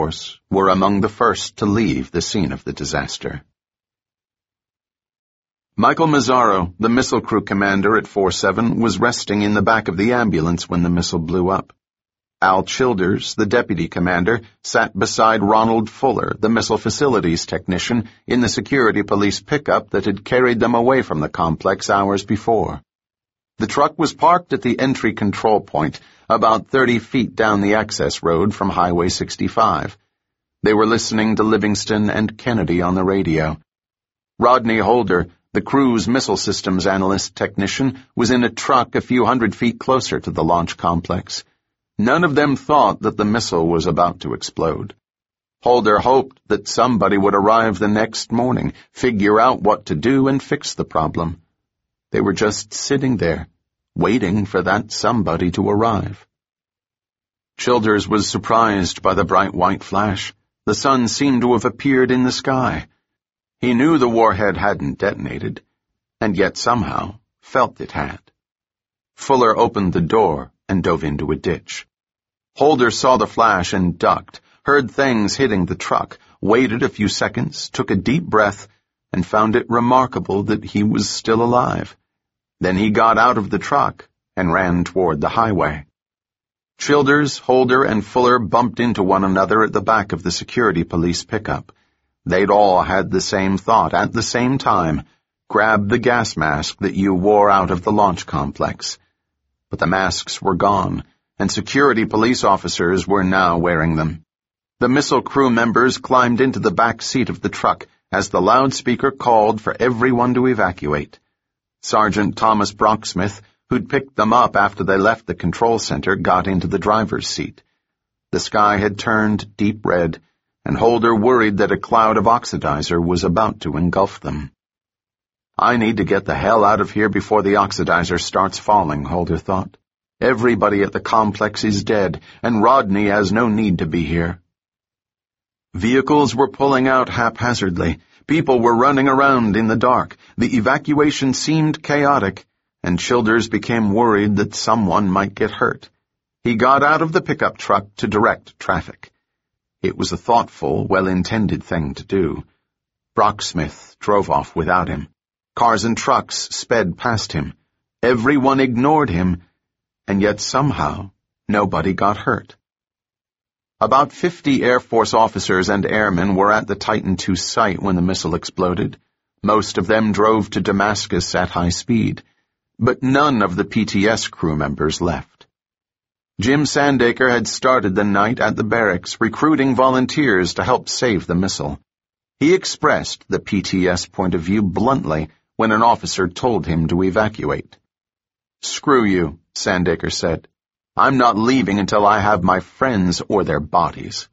Force were among the first to leave the scene of the disaster. Michael Mazzaro, the missile crew commander at 4-7, was resting in the back of the ambulance when the missile blew up. Al Childers, the deputy commander, sat beside Ronald Fuller, the missile facilities technician, in the security police pickup that had carried them away from the complex hours before. The truck was parked at the entry control point, about 30 feet down the access road from Highway 65. They were listening to Livingston and Kennedy on the radio. Rodney Holder, the crew's missile systems analyst technician, was in a truck a few hundred feet closer to the launch complex. None of them thought that the missile was about to explode. Holder hoped that somebody would arrive the next morning, figure out what to do, and fix the problem. They were just sitting there, waiting for that somebody to arrive. Childers was surprised by the bright white flash. The sun seemed to have appeared in the sky. He knew the warhead hadn't detonated, and yet somehow felt it had. Fuller opened the door and dove into a ditch. Holder saw the flash and ducked, heard things hitting the truck, waited a few seconds, took a deep breath, and found it remarkable that he was still alive. Then he got out of the truck and ran toward the highway. Childers, Holder, and Fuller bumped into one another at the back of the security police pickup. They'd all had the same thought at the same time: grab the gas mask that you wore out of the launch complex. But the masks were gone, and security police officers were now wearing them. The missile crew members climbed into the back seat of the truck as the loudspeaker called for everyone to evacuate. Sergeant Thomas Brocksmith, who'd picked them up after they left the control center, got into the driver's seat. The sky had turned deep red, and Holder worried that a cloud of oxidizer was about to engulf them. "I need to get the hell out of here before the oxidizer starts falling," Holder thought. "Everybody at the complex is dead, and Rodney has no need to be here." Vehicles were pulling out haphazardly. People were running around in the dark. The evacuation seemed chaotic, and Childers became worried that someone might get hurt. He got out of the pickup truck to direct traffic. It was a thoughtful, well-intended thing to do. Brocksmith drove off without him. Cars and trucks sped past him. Everyone ignored him, and yet somehow nobody got hurt. About 50 Air Force officers and airmen were at the Titan II site when the missile exploded. Most of them drove to Damascus at high speed, but none of the PTS crew members left. Jim Sandaker had started the night at the barracks, recruiting volunteers to help save the missile. He expressed the PTS point of view bluntly when an officer told him to evacuate. "Screw you," Sandaker said. "I'm not leaving until I have my friends or their bodies."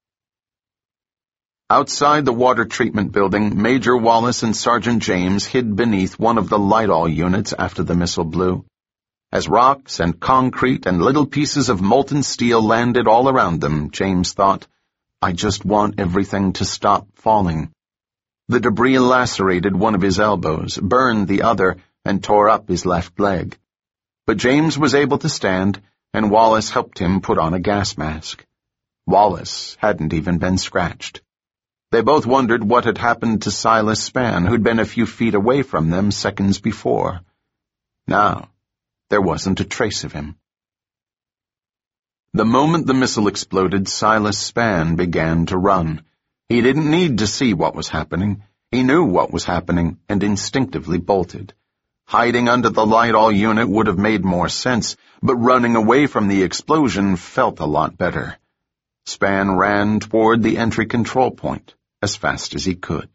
Outside the water treatment building, Major Wallace and Sergeant James hid beneath one of the Light-All units after the missile blew. As rocks and concrete and little pieces of molten steel landed all around them, James thought, "I just want everything to stop falling." The debris lacerated one of his elbows, burned the other, and tore up his left leg. But James was able to stand, and Wallace helped him put on a gas mask. Wallace hadn't even been scratched. They both wondered what had happened to Silas Spann, who'd been a few feet away from them seconds before. Now, there wasn't a trace of him. The moment the missile exploded, Silas Spann began to run. He didn't need to see what was happening. He knew what was happening and instinctively bolted. Hiding under the Light-All unit would have made more sense, but running away from the explosion felt a lot better. Spann ran toward the entry control point as fast as he could.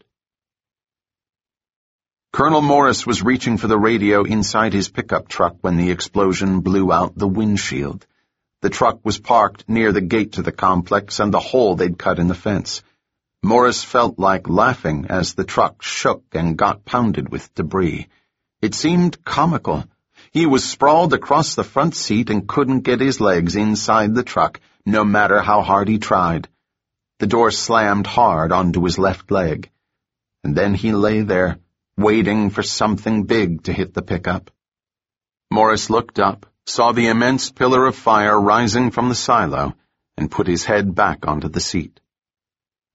Colonel Morris was reaching for the radio inside his pickup truck when the explosion blew out the windshield. The truck was parked near the gate to the complex and the hole they'd cut in the fence. Morris felt like laughing as the truck shook and got pounded with debris. It seemed comical. He was sprawled across the front seat and couldn't get his legs inside the truck, no matter how hard he tried. The door slammed hard onto his left leg. And then he lay there, waiting for something big to hit the pickup. Morris looked up, saw the immense pillar of fire rising from the silo, and put his head back onto the seat.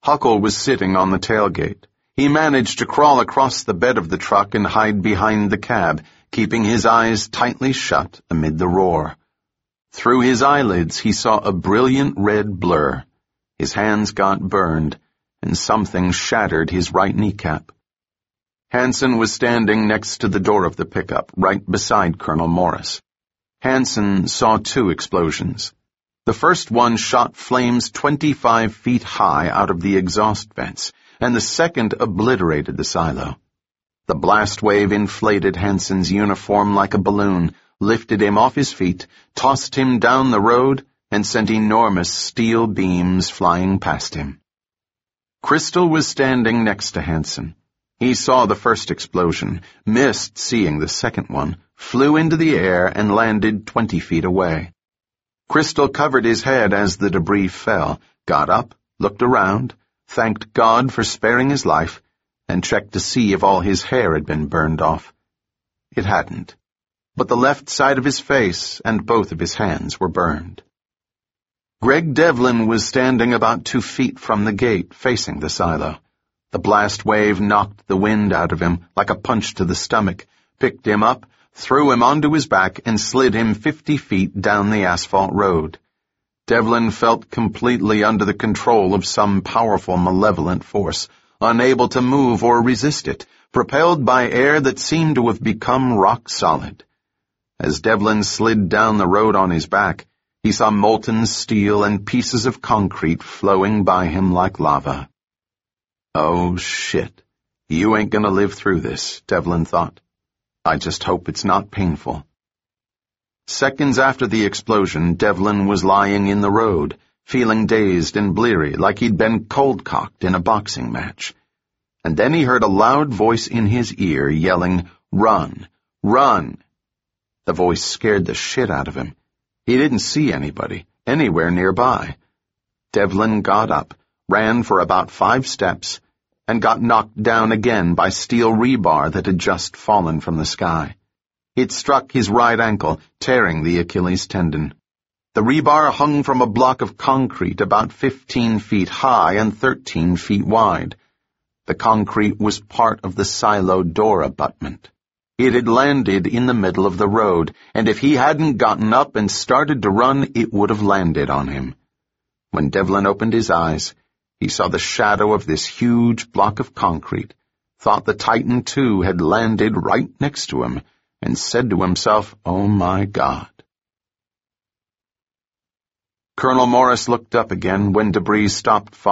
Huckle was sitting on the tailgate. He managed to crawl across the bed of the truck and hide behind the cab, keeping his eyes tightly shut amid the roar. Through his eyelids he saw a brilliant red blur. His hands got burned, and something shattered his right kneecap. Hanson was standing next to the door of the pickup, right beside Colonel Morris. Hanson saw 2 explosions. The first one shot flames 25 feet high out of the exhaust vents, and the second obliterated the silo. The blast wave inflated Hanson's uniform like a balloon, lifted him off his feet, tossed him down the road, and sent enormous steel beams flying past him. Crystal was standing next to Hanson. He saw the first explosion, missed seeing the second one, flew into the air and landed 20 feet away. Crystal covered his head as the debris fell, got up, looked around, thanked God for sparing his life, and checked to see if all his hair had been burned off. It hadn't, but the left side of his face and both of his hands were burned. Greg Devlin was standing about 2 feet from the gate, facing the silo. The blast wave knocked the wind out of him like a punch to the stomach, picked him up, threw him onto his back, and slid him 50 feet down the asphalt road. Devlin felt completely under the control of some powerful malevolent force, unable to move or resist it, propelled by air that seemed to have become rock solid. As Devlin slid down the road on his back, he saw molten steel and pieces of concrete flowing by him like lava. Oh, shit. You ain't gonna live through this, Devlin thought. I just hope it's not painful. Seconds after the explosion, Devlin was lying in the road, feeling dazed and bleary like he'd been cold-cocked in a boxing match. And then he heard a loud voice in his ear yelling, "Run! Run!" The voice scared the shit out of him. He didn't see anybody, anywhere nearby. Devlin got up, ran for about 5 steps, and got knocked down again by steel rebar that had just fallen from the sky. It struck his right ankle, tearing the Achilles tendon. The rebar hung from a block of concrete about 15 feet high and 13 feet wide. The concrete was part of the silo door abutment. It had landed in the middle of the road, and if he hadn't gotten up and started to run, it would have landed on him. When Devlin opened his eyes, he saw the shadow of this huge block of concrete, thought the Titan II had landed right next to him, and said to himself, "Oh my God." Colonel Morris looked up again when debris stopped falling.